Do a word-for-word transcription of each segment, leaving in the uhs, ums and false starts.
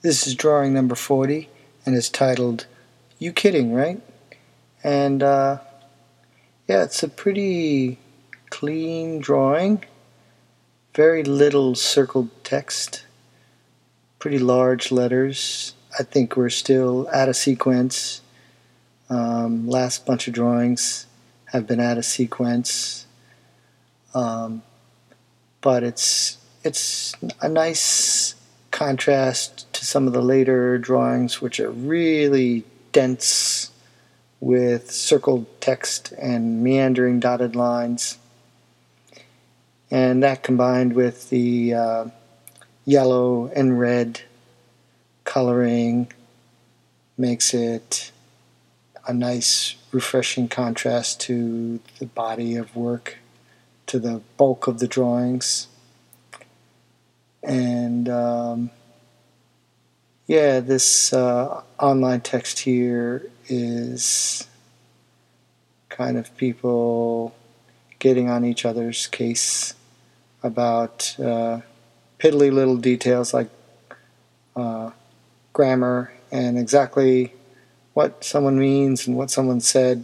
This is drawing number forty, and it's titled, You Kidding, Right? And uh, yeah, it's a pretty clean drawing. Very little circled text. Pretty large letters. I think we're still out of sequence. Um, last bunch of drawings have been out of sequence. Um, but it's it's a nice contrast to some of the later drawings, which are really dense with circled text and meandering dotted lines. And that combined with the uh, yellow and red coloring makes it a nice, refreshing contrast to the body of work, to the bulk of the drawings. And um, yeah, this uh, online text here is kind of people getting on each other's case about uh, piddly little details like uh, grammar and exactly what someone means and what someone said.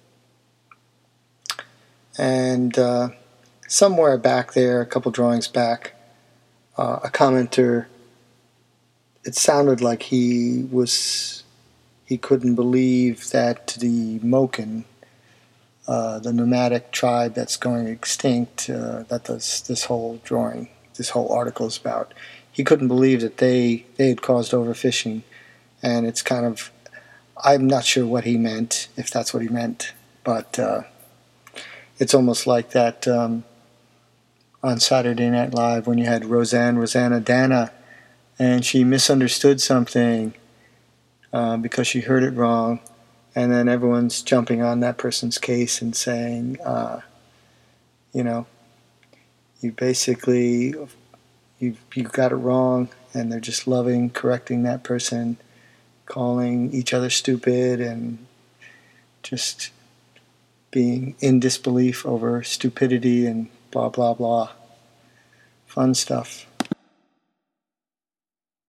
And uh, somewhere back there, a couple drawings back, uh, a commenter, it sounded like he was, he couldn't believe that the Moken, uh, the nomadic tribe that's going extinct, uh, that this, this whole drawing, this whole article is about, he couldn't believe that they, they had caused overfishing. And it's kind of, I'm not sure what he meant, if that's what he meant, but uh, it's almost like that um, on Saturday Night Live when you had Roseanne, Roseannadanna, and she misunderstood something uh, because she heard it wrong, and then everyone's jumping on that person's case and saying, uh, you know, you basically, you you got it wrong, and they're just loving correcting that person, calling each other stupid and just being in disbelief over stupidity and blah, blah, blah. Fun stuff.